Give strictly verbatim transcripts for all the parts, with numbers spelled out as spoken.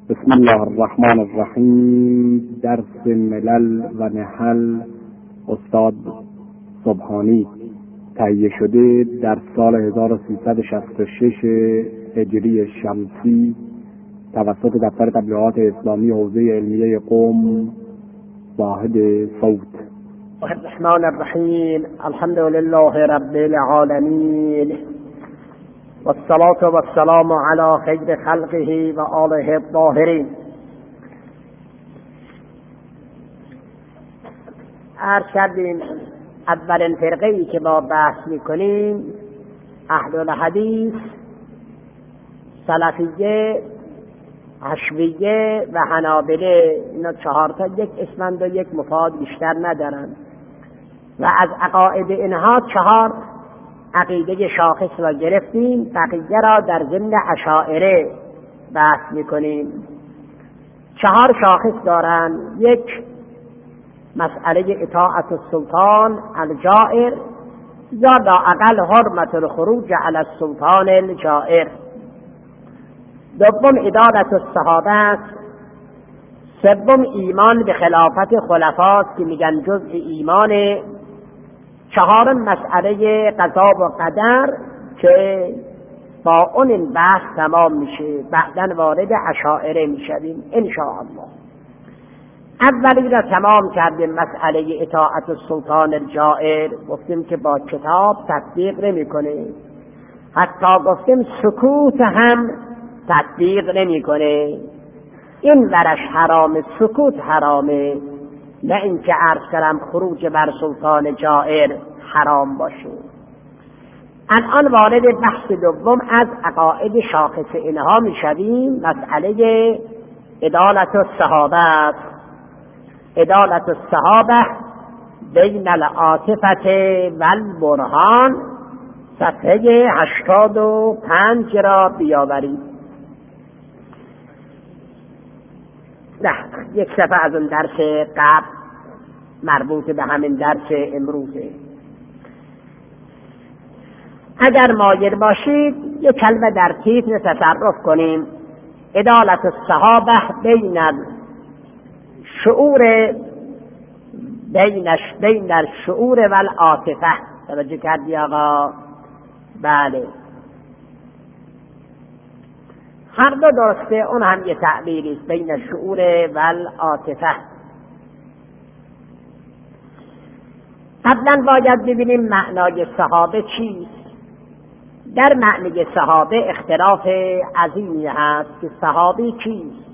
بسم الله الرحمن الرحیم. درس ملل و نحل استاد سبحانی، تهیه شده در سال هزار و سیصد و شصت و شش هجری شمسی توسط دفتر تبلیغات اسلامی حوزه علمیه قم، واحد صوت. الرحمن الرحیم. الحمد لله رب العالمین والصلاة والسلام على خیر خلقه و آله الطاهرین. عرض کردیم اولین فرقه‌ای که ما بحث میکنیم اهل الحدیث، سلفیه، حشویه و حنابله. اینا چهار تا یک اسمند و یک مفاد بیشتر ندارن و از عقاید اینها چهار عقیده شاخص را گرفتیم، بقیه را در ضمن اشاعره بحث میکنیم. چهار شاخص دارن: یک، مسئله اطاعت السلطان الجائر یا لااقل حرمت الخروج علی السلطان الجائر. دوم، عدالت الصحابه. سوم، ایمان به خلافت خلفاست که میگن جزء ایمانه. چهارم، مسئله قضا و قدر که با اون این بحث تمام میشه، بعداً وارد اشاعره میشویم ان شاء الله. اولی را تمام کردیم، مسئله اطاعت السلطان الجائر. گفتیم که با کتاب تطبیق نمیکنه، حتی گفتیم سکوت هم تطبیق نمیکنه. این ورش حرام، سکوت حرامه، نه اینکه عرض کردم خروج بر سلطان جائر حرام باشه. الان وارد بحث دوم از عقاید شاخص اینها میشویم، مسئله عدالت الصحابه. عدالت الصحابه بین العاطفه و البرهان، صفحه هشتاد و پنج را بیاورید. نه، یک صفحه از اون درس قبل مربوط به همین درس امروزه. اگر مایل باشید یک کلمه در تیتر تصرف کنیم: عدالت الصحابه بین شعور بینش بین الشعور و العاطفه. توجه کردی آقا؟ بله، هر دو درسته، اون هم یه تعبیری است، بین الشعور و العاطفه. قبلا باید ببینیم معنای صحابه چیست. در معنی صحابه اختلاف عظیمی هست که صحابی کیست.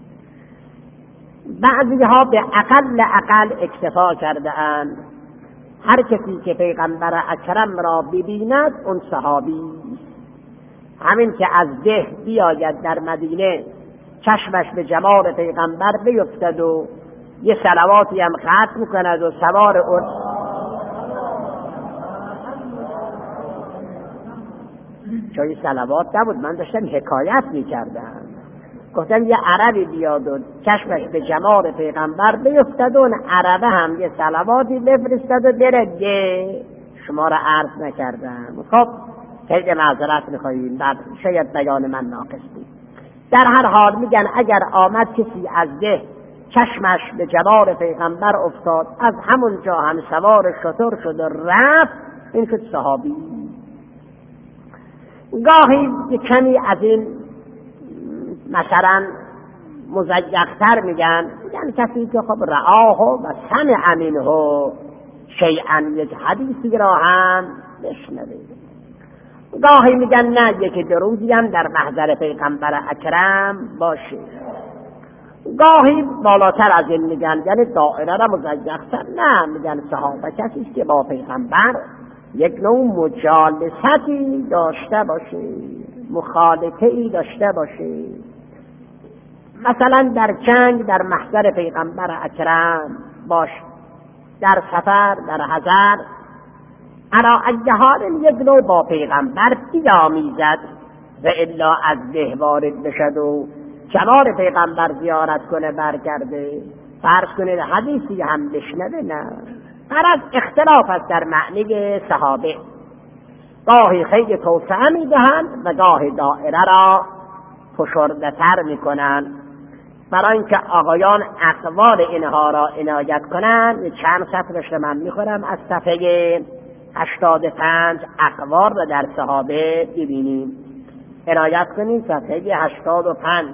بعضی ها به اقل اقل اکتفا کرده اند، هر کسی که پیغمبر اکرم را ببیند اون صحابی. همین که از ده بیاید در مدینه، چشمش به جمال پیغمبر بیفتد و یه صلواتی هم ختم کند و سوار اون چای صلوات نبود، من داشتم حکایت میکردم. گفتم یه عربی بیاد و چشمش به جمال پیغمبر بیفتد و اون عربه هم یه صلواتی بفرستد و برده. شما را عرض نکردم. خب خیلی معذرت میخواییم، بعد شاید بیان من ناقص بود. در هر حال میگن اگر آمد کسی از ده چشمش به جمال پیغمبر افتاد، از همون جا هم سوار شتر شد و رفت، این شد صحابی. گاهی کمی از این مثلا مزیق‌تر میگن میگن کسی که خب رآه و سمع منه شیئا، یک حدیثی را هم بشنوید. گاهی میگن نه، یکی دو روزی هم در محضر پیغمبر اکرم باشه. گاهی بالاتر از این میگن، یعنی دائره را مزیق‌تر، نه، میگن صحابه کسی است که با پیغمبر یک نوع مجالستی داشته باشه، مخالطه‌ای داشته باشه. مثلا در جنگ در محضر پیغمبر اکرم باش، در سفر، در حضر، علی ای حال یک نوع با پیغمبر بیامیزد و الا از ده وارد بشد و جمال پیغمبر زیارت کنه برگرده، فرض کنه حدیثی هم بشنوه، نه. غرض اختلاف است در معنی صحابه. گاهی خیلی توسعه میدهند و گاهی دائره را فشرده تر میکنند. برای اینکه آقایان اقوال اینها را عنایت کنند چند سطرش رو من میخورم. از صفحه هشتاد و پنج اقوال را در صحابه ببینیم. عنایت کنید صفحه هشتاد و پنج.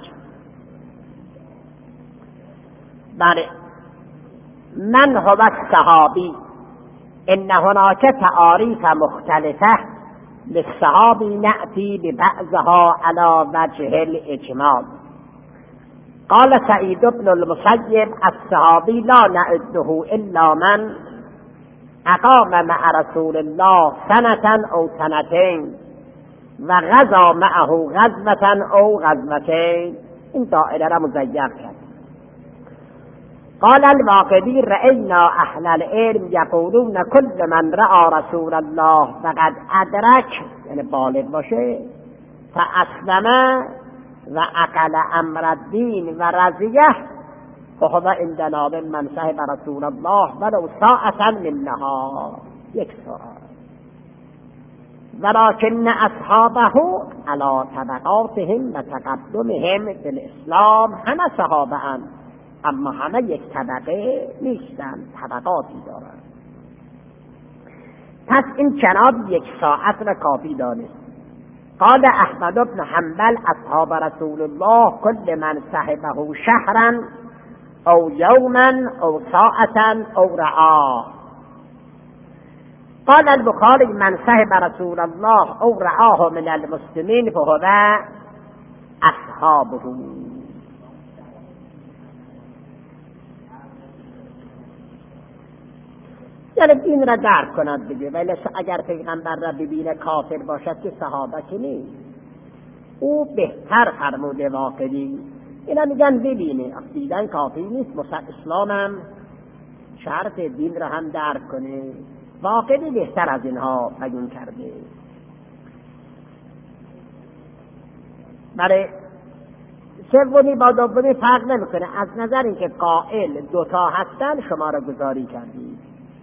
بله. من هو الصحابی ان هناك تعاریف مختلفه للصحابی نأتی ببعضها على وجه الاجمال. قال سعید بن المسیب الصحابی لا نعده الا من اقام مع رسول الله سنة او سنتين و غزا معه غزوة او غزوتين. این دائره را مزین کرد. قال الواقدی رأینا اهل العلم یقولون كل من رأى رسول الله فقد ادرک، یعنی بالغ باشه، فاسلم و عقل امر الدین و رضیه فهو عندنا من صحب رسول الله ولو ساعة من نهار، یک ساعت. ولكن اصحابه على طبقاتهم و تقدمهم بالاسلام، همه صحابه اند اما همه یک طبقه نیستن، طبقاتی دارند. پس این جناب یک ساعت را کافی دانست. قال احمد بن حنبل اصحاب رسول الله كل من صحبه شهرا او یوما او ساعتا او رعاه. قال البخاری من صحب رسول الله او رعاه من المسلمین فهو اصحابه. یعنی این را درک کند دیگه. ولی اگر پیغمبر را ببینه کافر باشد که صحابه که نیست، او بهتر فرموده واقعی. اینا میگن ببینه دیدن کافی نیست، اسلام هم شرط دین را هم درک کنه. واقعی بهتر از اینها بیان کرده. برای سومی با دومی فرق نمیکنه. از نظر اینکه قائل دوتا هستن شما را گذاری کردید.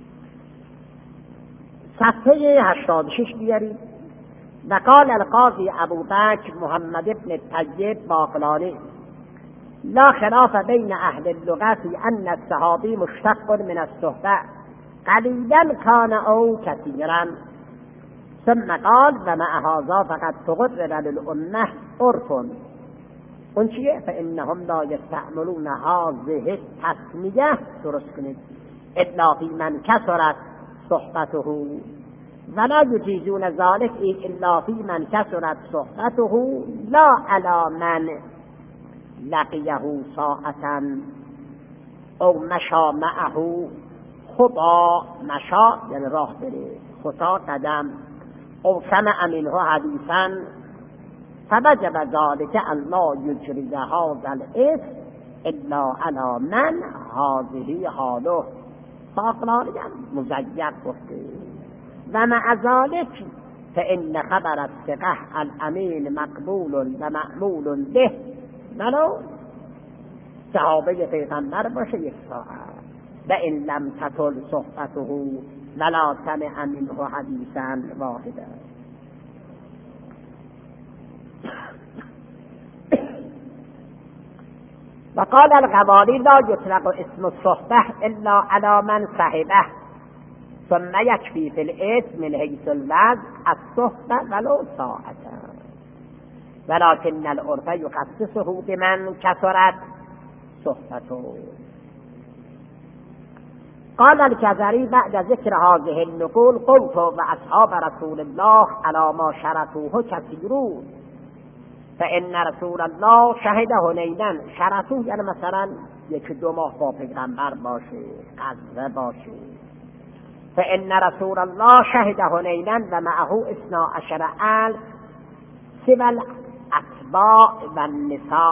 صفحه هشتاد و شش بیارید. و قال القاضی ابو بکر محمد ابن طیب باقلانی لا خلاف بین اهل اللغة ان الصحابی مشتق من الصحبة قلیلا کان او کثیرا. ثم قال و مع هذا فقد تقرر للامه عرف. اون چیه؟ فانهم لا یستعملون هذه التسمیه، درست کنید، الا فی من کثرت صحبته ولا یجیزون ذلك الا فی من کثرت صحبته لا علی من لقیه ساعتا او مشا معه خطا، مشا یعنی راه بره، خطا قدم، او سمع منه حدیثا فوجب ذلك ان لا یجری هذا الاسم الا علی من هذه حاله. باقلانی هم مزید گفته. و مع ذلك فان خبر الثقه الامین مقبول و معمول به ولو صحابه پیغمبر باشه یک ساعت. و ان لم تطل صحبته ولا سمع منه حدیثا واحدا. وقال الغوالي لا يطلق اسم الصحبة الا على من صحبه ثم يكفي في الاسم من حيث اللفظ الصحبة ولو ساعة ولكن العرف يخصصه بمن كثرت صحبته. قال الجزري بعد ذكر هذه النقول قلت واصحاب رسول الله على ما شرطوه كثيرون فان رسول الله شهد هنینا. شرطوه یعنی مثلا یک دو ماه با پیغمبر باشه، غزوه باشه. فان رسول الله شهد هنینا و معه اثنا عشر الف سوى الاتباع و النساء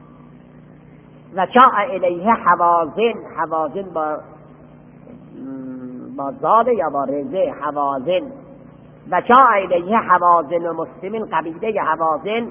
و جاء الیه حوازن، حوازن با با زاد یا با رزه حوازن. و جاء الیه حوازن و مسلمین، قبیله حوازن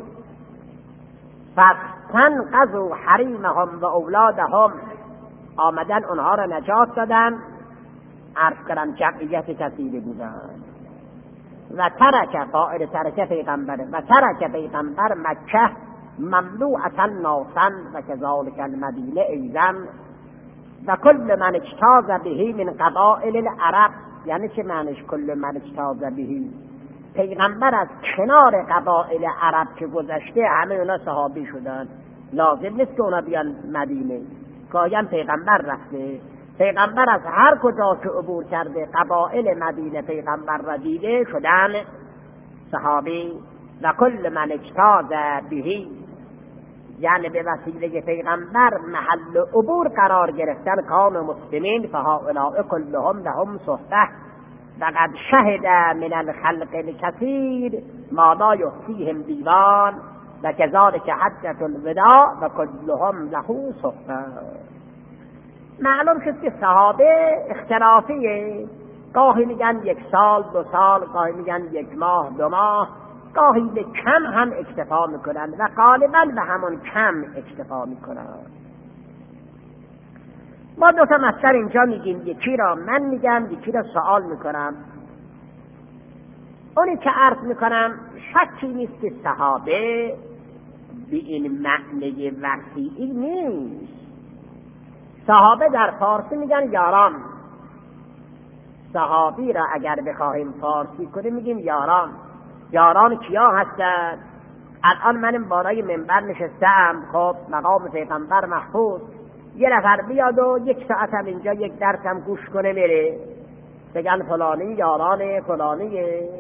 فاستنقذوا حریمهم و اولادهم، آمدن اونها را نجات دادن. عرض کردم جمعیت کثیری بودن. و ترک قائل ترک پیغمبر و ترک پیغمبر مکه مملوعة ناسا و كذلك المدینه ایضا و کل من اجتاز بهی من قبائل العرب. یعنی چه معنیش کل من اجتاز بهی؟ پیغمبر از کنار قبائل عرب که گذشته همه اونا صحابی شدن، لازم نیست که اونا بیان مدینه. گاهی پیغمبر رفته، پیغمبر از هر کجا که عبور کرده قبائل مدینه پیغمبر را دیده شدن صحابی. و کل من اجتاز بهی یعنی به وسیله پیغمبر محل عبور قرار گرفتن کان مسلمین فهؤلاء كلهم لهم صحبه و قد شهد من الخلق الكثير ما لا يحصيهم دیوان و كذلك حجة الوداع و كلهم له صحبه. معلوم شد که صحابه اختلافیه، گاهی میگن یک سال دو سال، گاهی میگن یک ماه دو ماه، گاهی به کم هم اکتفا میکنن و غالبا به همون کم اکتفا میکنن. ما دو تا مصدر اینجا میگیم، یکی را من میگم یکی را سوال میکنم. اونی که عرض میکنم شکی نیست که صحابه به این معنی وسیعی نیست. صحابه در فارسی میگن یاران. صحابی را اگر بخواهیم فارسی کنیم میگیم یاران. یاران کیا هستند؟ الان من بالای منبر نشستم، خب مقام پیغمبر محفوظ، یه نفر بیاد و یک ساعت هم اینجا یک درسم گوش کنه میره، بگن فلانی یاران فلانیه،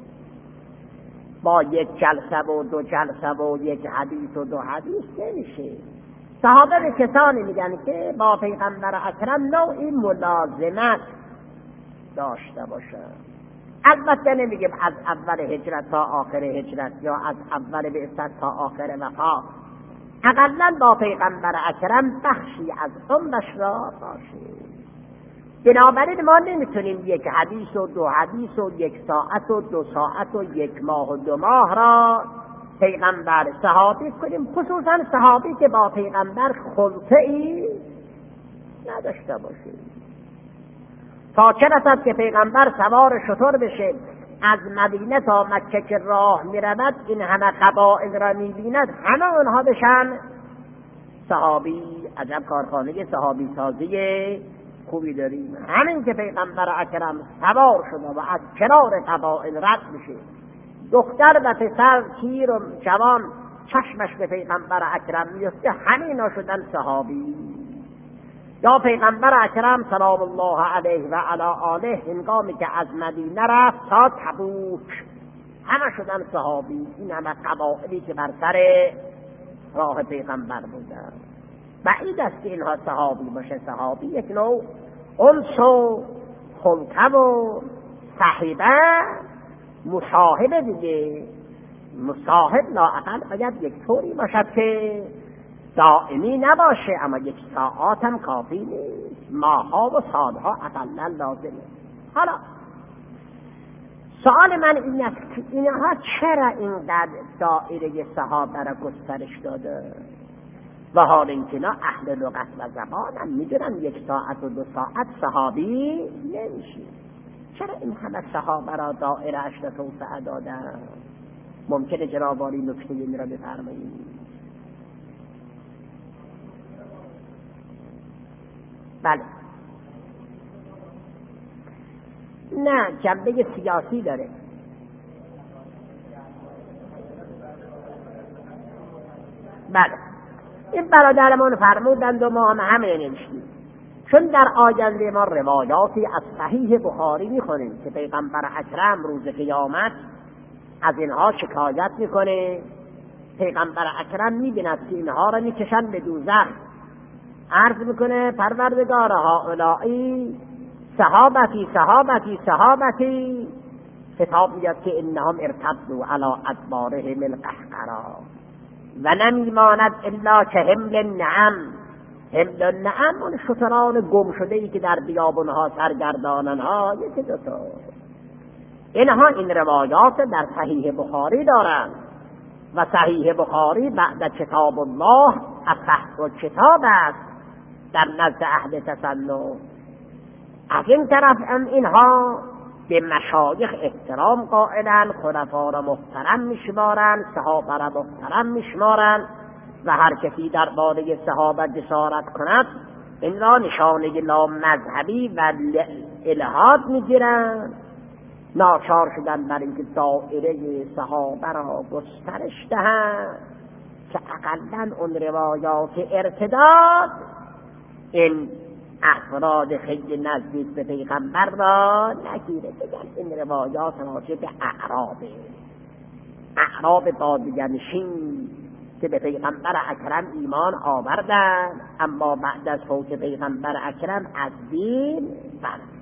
با یک جلسه و دو جلسه و یک حدیث و دو حدیث نمیشه. صحابه به کسانی میگن که با پیغمبر اکرم نوعی ملازمت داشته باشن. البته نمیگیم از اول هجرت تا آخر هجرت یا از اول بعثت تا آخر وفات، اقلا با پیغمبر اکرم بخشی از عمرش را باشه. بنابراین ما نمیتونیم یک حدیث و دو حدیث و یک ساعت و دو ساعت و یک ماه و دو ماه را پیغمبر صحابی کنیم، خصوصا صحابی که با پیغمبر خلطه‌ای نداشته باشه. تا چه رسد که پیغمبر سوار شتر بشه از مدینه تا مکه که راه میرود، این همه قبائل را میبیند همه اونها بشن صحابی. عجب کارخانه صحابی سازی خوبی داریم. همین که پیغمبر اکرم سوار شده و از کنار قبائل رد میشه، دختر و پسر پیر و جوان چشمش به پیغمبر اکرم میفته، همینا شدن صحابی. یا پیغمبر اکرم سلام الله علیه و علی آله هنگامی که از مدینه رفت تا تبوک همه شدن صحابی. این همه قبائلی که بر سر راه پیغمبر بودن، بعید است که اینها صحابی باشه. صحابی یک نوع انس و خلطه و صحیبه مصاحبه دیگه. مصاحب لااقل باید یک طوری باشد که دائمی نباشه، اما یک ساعت هم کافی نیست، ماها و سالها اقلا لازمه. حالا سوال من این است که اینها چرا اینقدر دایره صحابه را گسترش داده؟ و حال اینکه نه اهل لغت و زبان هم میدونن یک ساعت و دو ساعت صحابی نمیشه، چرا این همه صحابه را دایره اش را توسعه دادن؟ ممکنه جناب عالی نکته این را بفرمایید؟ بله. نه، جنبه سیاسی داره. بله، این برادرمان فرمودند و ما هم همه نوشتیم، چون در آینده ما روایاتی از صحیح بخاری میخونیم که پیغمبر اکرم روز قیامت از اینها شکایت میکنه. پیغمبر اکرم میبیند که اینها را میکشن به دوزخ، عرض میکنه پروردگار هؤلائی صحابتی صحابتی صحابتی، خطاب میاد که انهم ارتدوا علی ادبارهم القهقرا و نمیماند الا که حمل النعم. حمل النعم اون شتران گم شده ای که در بیابونها سرگرداننها یکی دو تا. اینها این روایات در صحیح بخاری دارند و صحیح بخاری بعد کتاب الله اصح کتاب است در نزد اهل تسنن. از این طرف هم اینها به مشایخ احترام قائلن، خلفا را محترم میشمارن، صحابه را محترم میشمارن و هر کسی درباره صحابه جسارت کند این را نشانه لامذهبی و الحاد میگیرن. ناچار شدن بر اینکه دایره صحابه را گسترش دهند که اقلاً اون روایات ارتداد این افراد خیلی نزدیک به پیغمبر را نگیره، بگن این روایات راجع به اعرابه، اعراب بادیانشین که به پیغمبر اکرم ایمان آوردن اما بعد از فوت پیغمبر اکرم از دین برگشتند.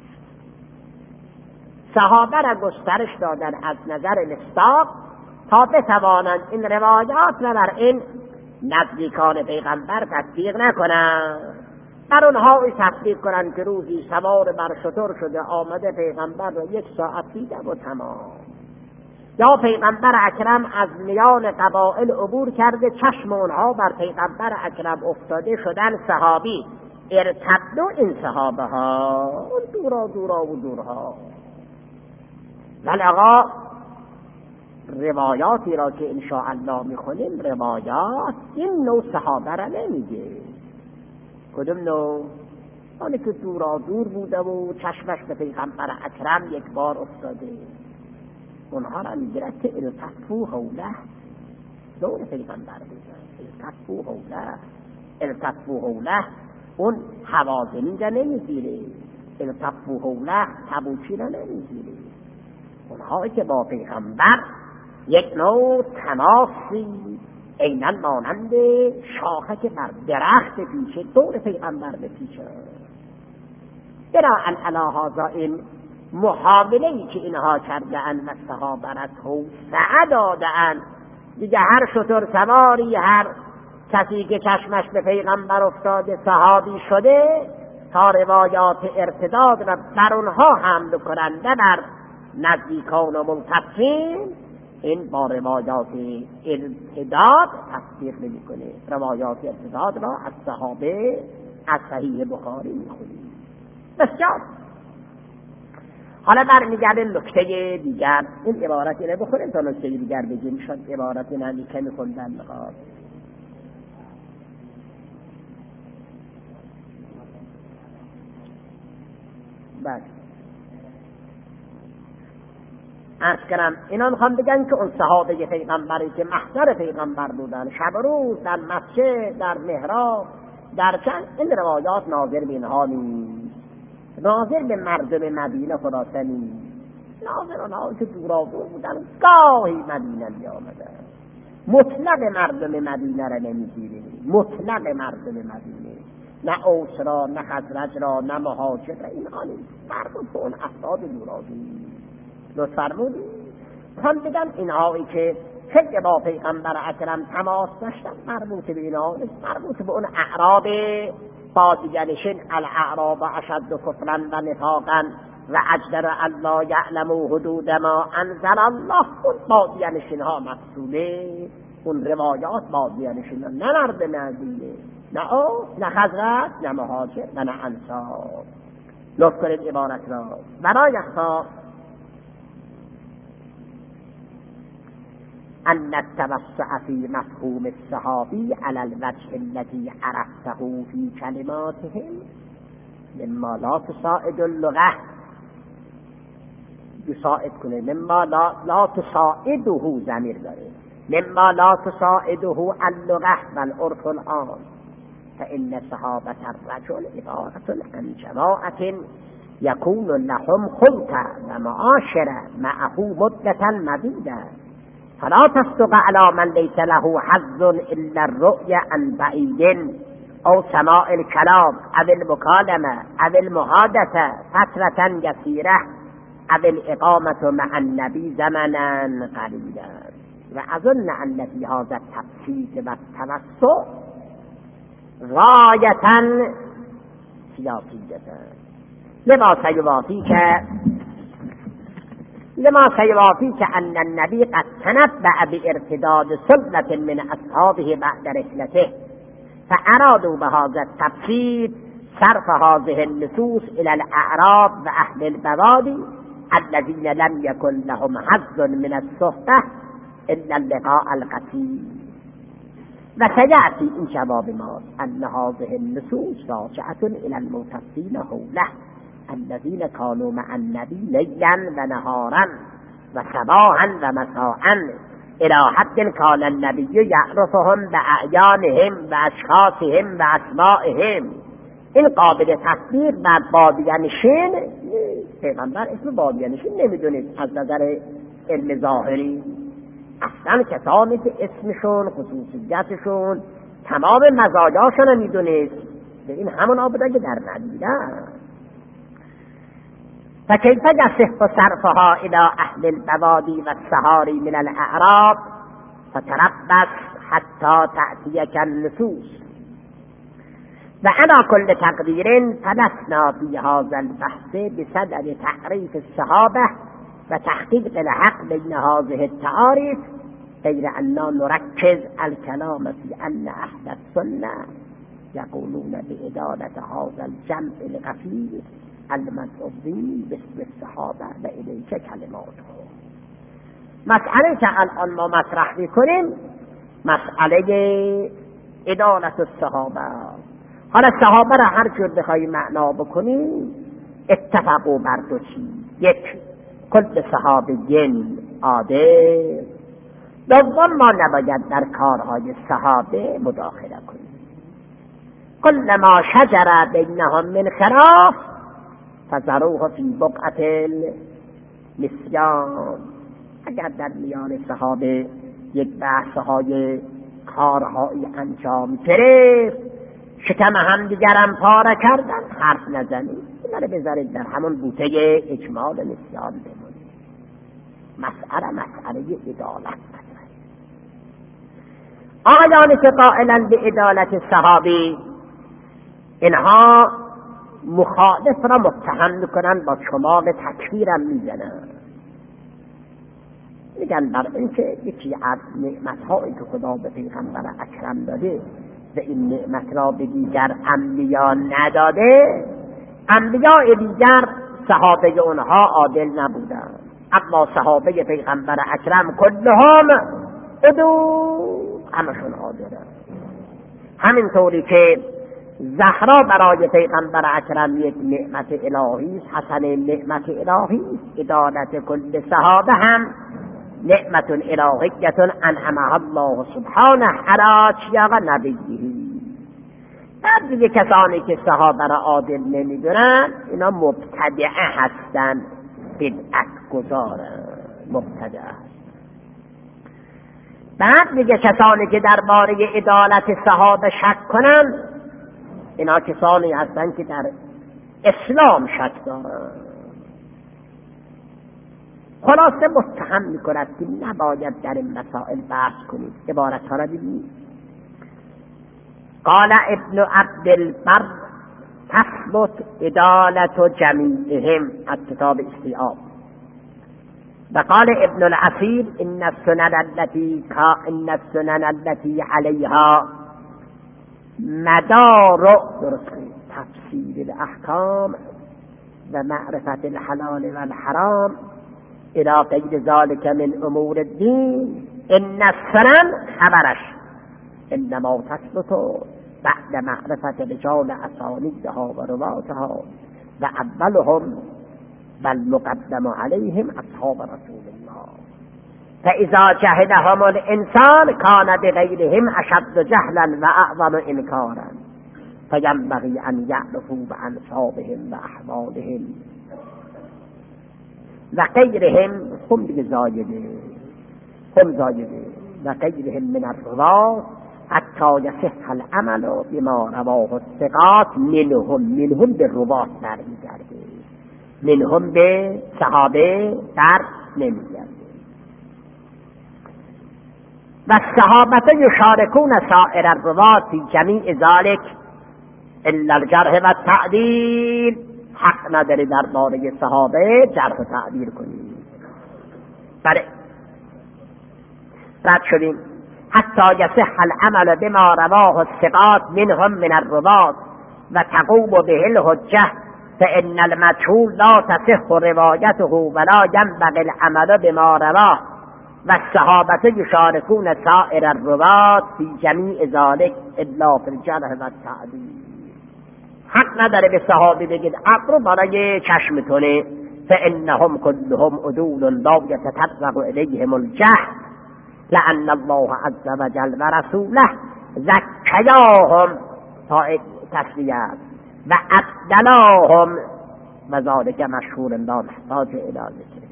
صحابه را گسترش دادن از نظر مصداق تا بتوانند این روایات را بر این نزدیکان پیغمبر تطبیق نکنند، بر اونها تطبیق کنند که روزی سوار بر شتر شده آمده پیغمبر را یک ساعت دیده و تمام، یا پیغمبر اکرم از میان قبائل عبور کرده چشم اونها بر پیغمبر اکرم افتاده شدن صحابی، ارتدوا این صحابه ها دورا دورا و دورها. ولی آقا روایاتی را که انشاءالله میخونیم روایات این نوع صحابه را نمیگه. کدوم نوع؟ آنی که دورا دور بوده و چشمش به پیغمبر اکرم یک بار افتاده، اونها را میگیرد که التفو حوله، دور پیغمبر بودن، التفو حوله، التفو حوله. اون حوازنی را نمیگیره، التفو حوله تبوکی را نمیگیره. اونها که با پیغمبر یک نوع تماسی عیناً مانند شاخه که بر درخت پیچه دور پیغمبر بپیچه. بناء علی هذا این محاوله‌ای که اینها کرده‌اند و صحابه را توسعه داده‌اند، دیگه هر شتر سواری، هر کسی که چشمش به پیغمبر افتاده صحابی شده، تا روایات ارتداد را بر اونها حمل کننده بر نزدیکان و ملتفین، این با روایات ارتداد تصدیق نمی کنه. روایات ارتداد را از صحابه از صحیح بخاری می خونیم. بسیار. حالا برمیگردیم نکته دیگر. این عبارتی رو بخونیم تا نکته دیگر بگیم. شد عبارتی نمی که می خوندن بخواد. بله. از کنم اینا میخوام بگن که اون صحابه پیغمبری که محضر پیغمبر بودن، شب روز در مسجد، در محراب، در چند، این روایات ناظر به اینها نیست، ناظر به مردم مدینه خلاصه نیست، ناظر اونها که دورا دور بودن گاهی مدینه می آمدن. مطلق مردم مدینه را نمیگیره، مطلق مردم مدینه، نه اوس را، نه خزرج را، نه مهاجر را، اینها نیست، مربوط به اون افراد دورا دور. لطف فرمودید. هم بگم اینهایی که خیلی با پیغمبر اکرم تماس داشتن مربوط به اینها نیست، مربوط به اون اعراب بادیانشین، الاعراب اشد کفرا و نفاقا و اجدر الله یعلموا حدود ما انزل الله. اون بادیانشین ها مقصوده، اون روایات بادیانشین ها، نه مرد مدینه، نه او، نه خزرج، نه مهاجر و نه انصار. لطف کنید عبارت را. برای اختا أن التوسع في مفهوم الصحابي على الوجه الذي عرفته في كلماتهم مما لا تساعد اللغة، يساعد کنه، مما لا, لا تساعده ضمیر داره، مما لا تساعده اللغة والعرف الآن، فإن صحابة الرجل عبارة عن جماعة يكون لهم خلطة ومعاشرة معه مدة مديدة، فلا تصدق على من ليس له حظ إلا الرؤية عن بعيد أو سماع الكلام أو المكالمة أو المحادثة فترة يسيرة أو الإقامة مع النبي زمنا قليلا. وأظن أن في هذا التبسيط والتوسع غاية سياسية لما سيوافيك لما سيوافيك أن النبي قد تنبأ بارتداد سلة من أصحابه بعد رحلته، فأرادوا بهذا التبسيط صرف هذه النصوص إلى الأعراب وأهل البوادي الذين لم يكن لهم حظ من الصحبة إلا اللقاء القتيل. و سيأتي إن جواب ما أن هذه النصوص راجعة إلى المتصين حوله الذين كانوا مع النبي ليلا ونهارا وصباحا ومساء إلى حد كان النبي يعرفهم بأعيانهم وأشخاصهم وأسمائهم. این قابل تصدیق بر بادیانشین، پیغمبر اسم بادیانشین نمیدونید از نظر علم ظاهری، اصلا کسانی که اسمشون، خصوصیتشون، تمام مزاجاشون رو میدونید. به این همون آبوده که در مدینه. فكيف يصح صرفها إلى أهل البوادي والسهاري من الأعراب فتربص حتى تأتيك النصوص. وعلى كل تقدير فلسنا في هذا البحث بصدد تعريف الصحابة وتحقيق الحق بين هذه التعاريف، غير أننا نركز الكلام في أن أهل السنة يقولون بإدالة هذا الجمع الغفير المدعوین باسم الصحابه و الیک کلماته. مسئله که الان ما مطرح میکنیم مسئله عدالت الصحابه. حالا صحابه را هر جور بخوایم معنا بکنیم اتفقوا بر دو چیز: یک، کل صحابیین عادل. دوم، ما نباید در کارهای صحابه مداخله کنیم. کل ما شجر بینهم من خلاف فذروه فی بقعة النسیان. اگر در میان صحابه یک بحثهای کارهایی انجام گرفت، شکم هم دیگرم پاره کردن، حرف نزنید، اینو بذارید در همون بوته اجمال نسیان بمونید. مسئله مسئله عدالت مسئله. آیانی که قائلن به عدالت صحابی، اینها مخالف را متهم میکنن، با چماق تکفیرم میزنن. میگن بر اینکه یکی از نعمتهایی که خدا به پیغمبر اکرم داده و این نعمت را به دیگر انبیا نداده، انبیاء دیگر صحابه اونها عادل نبودن، اما صحابه پیغمبر اکرم کلهم عدول، همشون عادلن. همینطوری که زهرا برای پیغمبر اکرم یک نعمت الهی است، حسن نعمت الهی است، عدالت کل صحابه هم نعمت الهیت انعمها الله سبحانه علی شیوع نبیه. بعد دیگه کسانی که صحابه را عادل نمیدونن اینا مبتدعه هستن، بدعت گذارن، مبتدعه هستن. بعد دیگه کسانی که درباره عدالت صحابه شک کنن اینا کسانی هستن که در اسلام شک دارن. خلاصه متهم میکند که نباید در این مسائل بحث کنید. عبارت ها را ببینید. قال ابن عبد البر تثبت عدالت جمیعهم، از کتاب استیعاب. و قال ابن العثیر ان السنن التي ان السنن التي عليها مدار تفسیر الاحکام و معرفت الحلال والحرام الى غیر ذلك من امور الدین ان السنن خبرش انما تثبت بعد معرفت رجال اسانیدها و رواتها و اولهم بل مقدم عليهم اصحاب رسول الله فاذا جهلهم الانسان كان بغيرهم اشد جهلا واعظم انكارا فينبغي ان يعرفوا بانسابهم واحوالهم و غیرهم هم دیگه زایده هم زایده و غیرهم من الرواة حتی یصح العمل بما رواه الثقات منهم منهم به رواة برمیگرده، منهم به صحابه در نمیگرده. و الصحابه یشارکون سائر الرواة فی جمیع ذلك الا الجرح و التعدیل. حق نداری درباره صحابه جرح و تعدیل کنید. بله رد شدیم. حتی یصح العمل بما رواه الثقات منهم من الرواة و تقوم به الحجه فإن المجهول لا تصح روایته ولا ينبغي العمل بما رواه والصحابة يشاركون سائر الرواة في جميع ذلك الا في الجرح والتعدیل. حق نداره به صحابی بگید ابرو برای چشمتونه، فإنهم كلهم عدول لا يتطرق إليهم الجهل لأن الله عز وجل ورسوله زكياهم تسلية وأبدلاهم وذلك مشهور لا نحتاج إلى ذكره.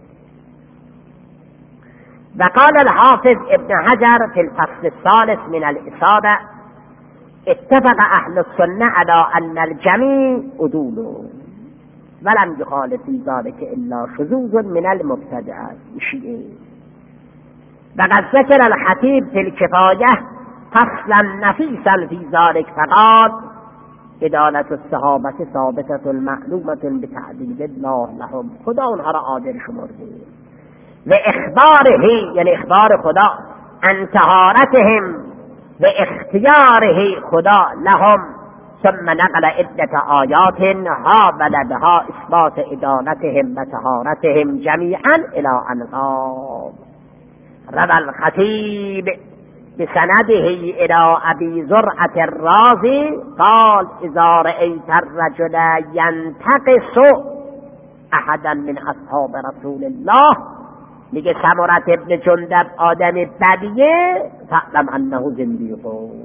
وقال الحافظ ابن حجر في الفصل الثالث من الإصابة اتفق أهل السنة على أن الجميع عدول ولم يخالف في ذلك إلا شذوذ من المبتدعة الشيعة. وقد ذكر الخطيب في الكفاية فصلا نفيسا في ذلك فقال عدالة الصحابة ثابتة معلومة بتعديل الله لهم، خدا اونها را عادل شمرده و اخباره یعنی اخبار خدا عن طهارتهم و اختیاره خدا لهم، ثم نقل عدة آیات حاول بها اثبات عدالتهم و طهارتهم جمیعا الى ان قال روى الخطيب بسنده الى ابي زرعة الرازي قال اذا رأيت الرجل ينتقص احدا من اصحاب رسول الله، میگه سمرة ابن جندب آدم بدیه فاعلم انه زندیق.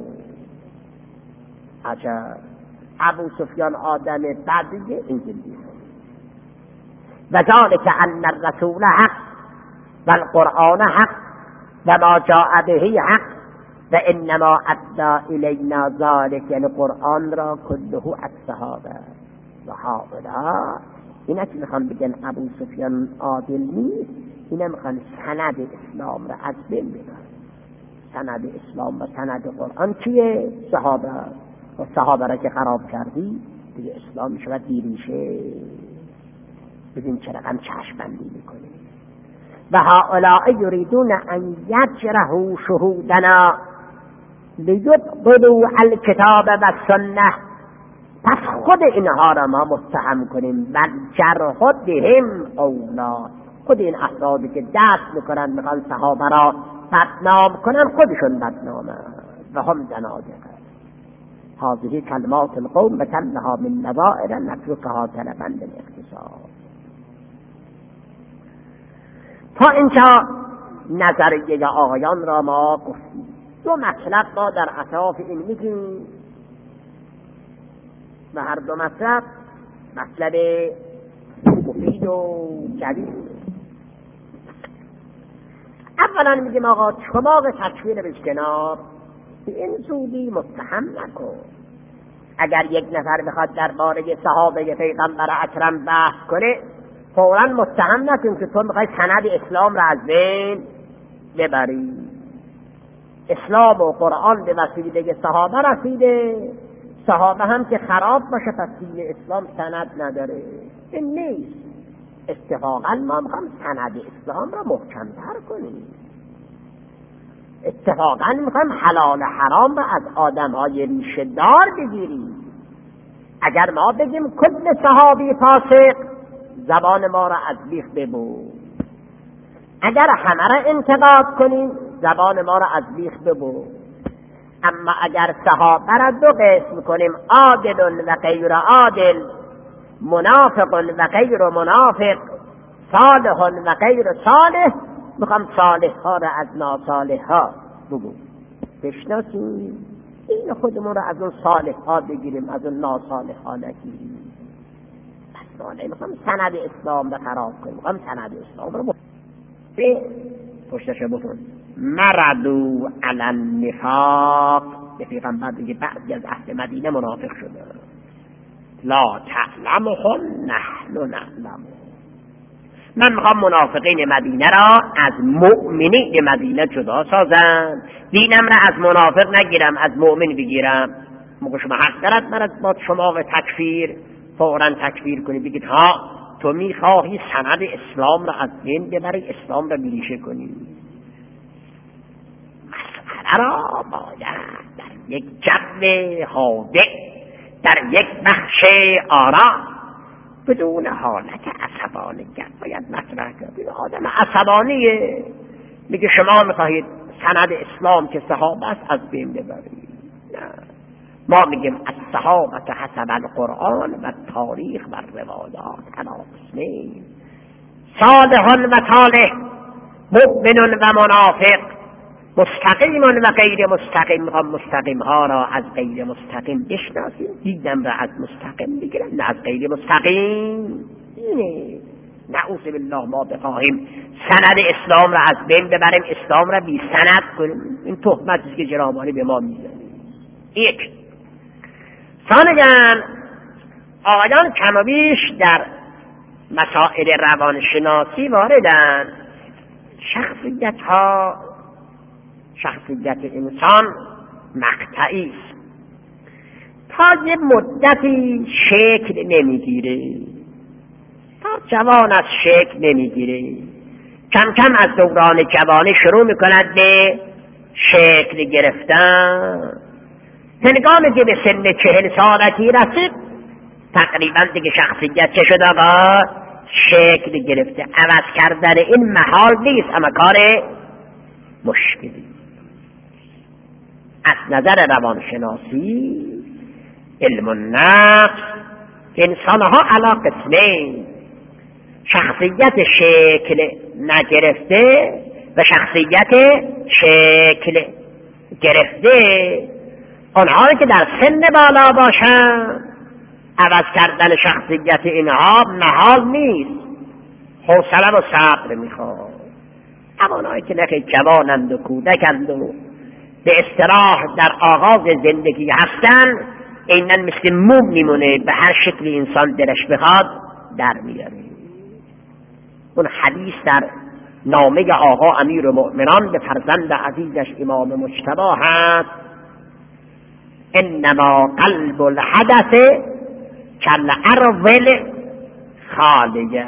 عجب، ابو سفیان آدم بدیه این زندیق. و ذلك ان الرسول حق و القرآن حق و ما جاء به حق و انما ادى الینا ذلك، یعنی قرآن را كله الصحابه و هؤلاء. اینا که میخوان بگن ابو سفیان عادل نیست، اینا میخوان سند اسلام را از بین ببرن. سند اسلام و سند قرآن چیه؟ صحابه. و صحابه را که خراب کردی دیگه اسلام میشود دیریشه. ببین چرا هم چشم بندی میکنه. و هؤلاء یریدون ان یجرحوا شهودنا لیبطلوا الکتاب و سنه. پس خود اینها را ما متهم کنیم و جرح بهم اولا. خود این افرادی که دست میکنن میخوان صحابه را بدنام کنن خودشون بدنامه و هم زنادقه. هذه کلمات القوم و کلها من نظائر نترکها طلبا للاختصار. تا اینجا نظریه آقایان را ما گفتیم. دو مطلب ما در اطراف این میگیم و هر دو مطلب مطلب مفید و جدید. اولا میگیم آقا چماق تکفیر بش کنار، این زودی متهم نکن. اگر یک نفر بخواد درباره صحابه پیغمبر اکرم بحث کنه فوراً متهم نکن که تو میخوای سند اسلام را از بین ببری. اسلام و قرآن به وسیله صحابه رسیده، صحابه هم که خراب باشه پس دین اسلام سند نداره. این نیست. اتفاقا ما میخوام سند اسلام را محکمتر کنیم. اتفاقا میخوام حلال حرام را از آدم های ریشه دار بگیریم. اگر ما بگیم کل صحابی فاسق، زبان ما را از بیخ ببو. اگر همه را انتقاد کنیم زبان ما را از بیخ ببو. اما اگر صحابه را دو قسم کنیم، عادل و غیر عادل، منافق و غیر منافق، صالح و غیر صالح، میخوام صالح ها را از ناصالح ها بگو بشناسیم. این خودمون را از اون صالح ها بگیریم، از اون ناصالح ها نگیریم. پس میخوام سند اسلام را خراب کنیم، میخوام سند اسلام را به پشتش بتون مردو علی النفاق. به پیغمبر دیگه بعضی از اهل مدینه منافق شده. لا تعلمهم نحن نعلم. من میخوام منافقین مدینه را از مؤمنین مدینه جدا سازم، دینم را از منافق نگیرم، از مؤمن بگیرم. موقع شما حق دارد من از با شما و تکفیر فوراً تکفیر کنی، بگید ها تو میخواهی سند اسلام را از بین ببری، اسلام را بیریشه کنی. مسئله را باید در یک جو هادئ، در یک بخش آرام بدون حالت عصبانیت باید مطرح کرد. آدم عصبانیه، میگه شما میخواهید سند اسلام که صحابه است از بین ببرید. نه، ما میگیم از صحابه حسب القرآن و تاریخ و روایات علی قسمین، صالح و صالح، مؤمن و منافق، مستقیم و غیر مستقیم. هم مستقیم ها را از غیر مستقیم بشناسیم، دیدم را از مستقیم بگیرم، نه از غیر مستقیم. اینه نعوذ بالله ما بخواهیم سند اسلام را از بین ببریم، اسلام را بی سند کنیم. این تهمتی که جنابانی به ما میزنه. یک ثانیاً آقایان کم و بیش در مسائل روانشناسی واردن. شخصیت ها، شخصیت انسان مقطعی است، تا یه مدتی شکل نمیگیره، تا جوان از شکل نمیگیره، کم کم از دوران جوانی شروع میکند به شکل گرفتن. هنگامی که به سن چهل سالگی رسید تقریبا دیگه شخصیت چه شد آقا؟ شکل گرفته. عوض کردن این محال نیست، اما کار مشکلی. از نظر روانشناسی علم النفس انسانها علی قسمین، شخصیت شکل نگرفته و شخصیت شکل گرفته. آنهایی که در سن بالا باشند عوض کردن شخصیت اینها محال نیست، حوصله و صبر میخواد. اما آنهایی که نخی جوانند و کودکند و به اصطلاح در آغاز زندگی هستند، اینن مثل موم میمونه، به هر شکل انسان دلش بخواد در میاره. اون حدیث در نامه آقا امیر المؤمنان به فرزند عزیزش امام مجتبی هست: انما قلب الحدث کالارول خالیه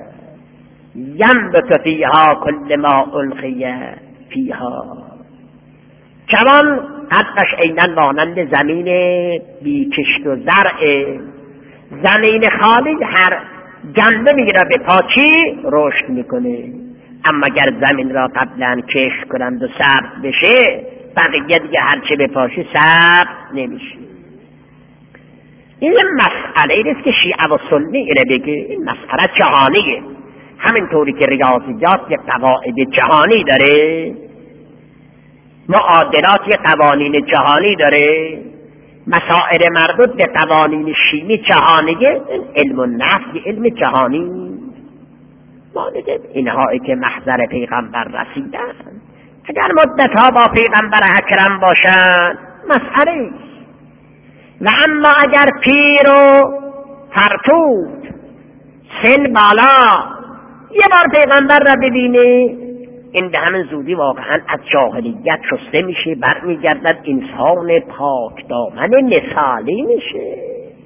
ینبت فیها کل ما القی فیها. جوان قلبش عیناً مانند زمین بی کشت و زرع، زمین خالی هر جنبه میگیره به پاچی رشد میکنه. اما اگر زمین را قبلا کشت کنند و سبز بشه، بقیه دیگه هرچه به پاشی سبز نمیشه. این مسئله ایست که شیعه و سنی اینه بگه، این مسئله جهانیه. همینطوری که ریاضیات یک قواعد جهانی داره، معادلات یک قوانین جهانی داره، مسائل مربوط به قوانین شیمی جهانیه، علم النفس علم جهانی. مانند اینهایی که محضر پیغمبر رسیدن، اگر مدتها با پیغمبر اکرم باشند مسئله، و اما اگر پیر و فرتود سن بالا یه بار پیغمبر را ببینه، این به همین زودی واقعا از جاهلیت شسته میشه، برمیگردد انسان پاک دامن مثالی میشه.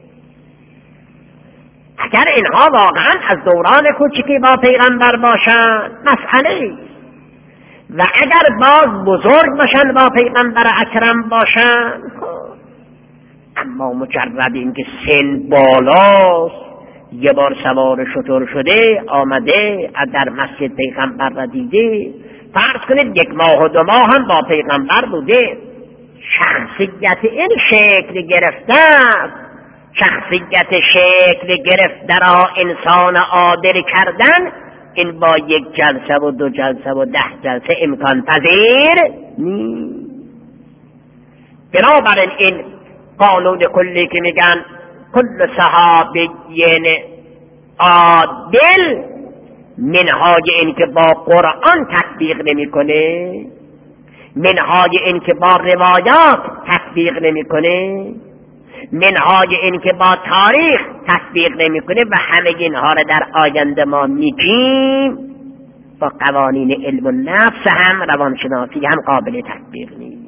اگر اینها واقعا از دوران کوچکی با پیغمبر باشن مسئله، و اگر باز بزرگ باشن با پیغمبر اکرم باشن. اما مجرد اینکه سن بالاست، یه بار سوار شتر شده آمده در مسجد پیغمبر را دیده، فرض کنید یک ماه و دو ماه هم با پیغمبر بوده، شخصیت این شکل گرفته، شخصیت شکل گرفته را انسان عادل کردن، این با یک جلسه و دو جلسه و ده جلسه امکان پذیر نیست. بنابراین این قانون کلی که میگن کل صحابیین عادل، منهای این که با قرآن تطبیق نمیکنه، منهای این که با روایات تطبیق نمیکنه، منهای این که با تاریخ تطبیق نمیکنه، و همه اینها را در آینده ما میگیم، با قوانین علم النفس هم روانشناسی هم قابل تطبیق نیست.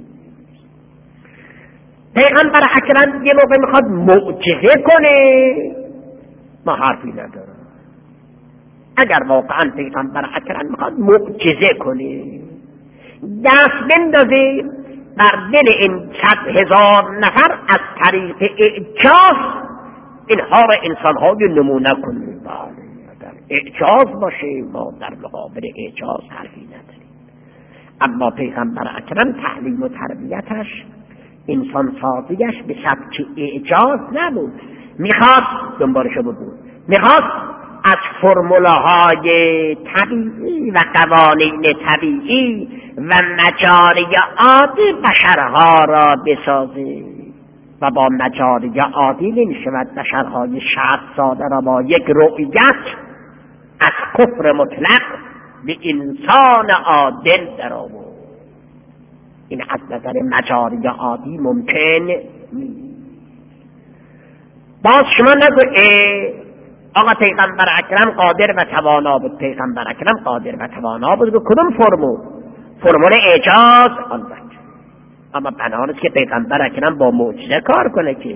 پیغمبر اکرم یه موقع میخواد معجزه کنه، ما حرفی نداره. اگر واقعا پیغمبر اکرم میخواد معجزه کنه، دست بندازه بر دل این صد هزار نفر از طریق اعجاز اینها را انسان‌های نمونه کنیم. اگر اعجاز باشه ما در مقابل اعجاز حرفی نداریم. اما پیغمبر اکرم تعلیم و تربیتش، انسان سازیش به سبک اعجاز نبود. میخواست دنبالشو بود، میخواست از فرموله‌های طبیعی و قوانین طبیعی و مجاری عادی بشرها را بسازه و با مجاری عادی نمی‌شود بشرهای شصت ساله را با یک رؤیت از کفر مطلق به انسان عادل در آورد. این از نظر مجاری عادی ممکن نیست. باز شما نگو آقا پیغمبر اکرم قادر و توانا بود، پیغمبر اکرم قادر و توانا بود. کدوم فرمول؟ فرمول اعجاز البته، اما بنا نیست که پیغمبر اکرم با معجزه کار کنه که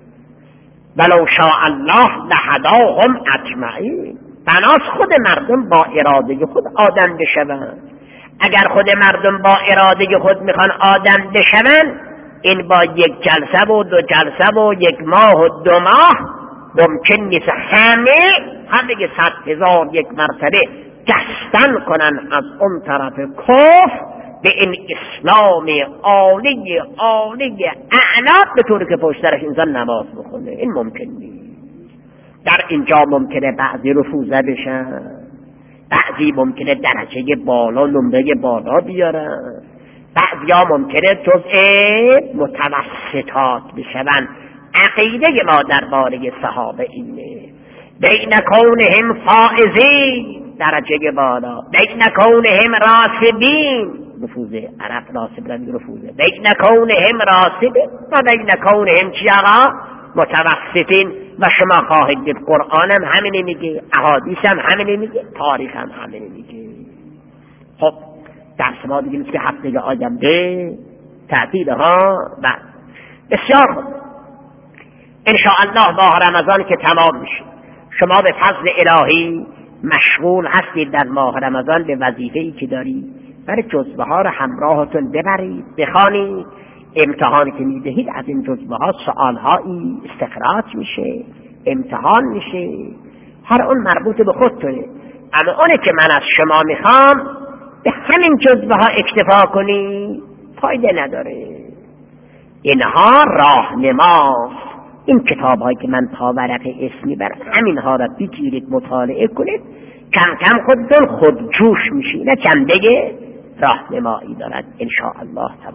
ولو شاء الله لهداهم اجمعین. بناست خود مردم با اراده خود آدم بشوند. اگر خود مردم با اراده خود میخوان آدم بشوند، این با یک جلسه و دو جلسه و یک ماه و دو ماه ممکن نیست همه همه صد هزار یک مرتبه جستن کنن از اون طرف کفر به این اسلام عالی عالی اعلا، به طوری که پشترش انسان نماز بخونه. این ممکن نیست. در اینجا ممکنه بعضی رفوزه بشن، بعضی ممکنه درجه بالا نمره بالا بیارن، بعضی ها ممکنه جزء متوسطات بشون. عقیده ما درباره صحابه اینه بین کونهم فائزین درجه بالا، بین کونهم راسبین رفوزه عرب راسب را رفوزه، بین کونهم راسب و بین کونهم چیارا متوسطین. و شما خواهید دید قرآن هم همینه میگه، احادیث هم همینه میگه، تاریخ هم همینه میگه. خب درس ما دیگه نیست که هفته آینده تعطیل ها و بسیار خوب انشاءالله ماه رمضان که تمام میشه، شما به فضل الهی مشغول هستید در ماه رمضان به وظیفه‌ای که دارید. برای جزوه ها رو همراهتون ببرید، بخوانید. امتحانی که میدهید از این جزوه ها سؤال هایی استخراج میشه، امتحان میشه، هر اون مربوط به خودتونه. اما اونه که من از شما میخوام به همین جزوه ها اکتفا کنی فایده نداره. اینها راهنماست. این کتاب هایی که من تا ورق اسمی برم همین ها را بگیرید مطالعه کنید، کم کم خودتون خودجوش میشید. نه چندگه راهنمایی دارد انشاءالله.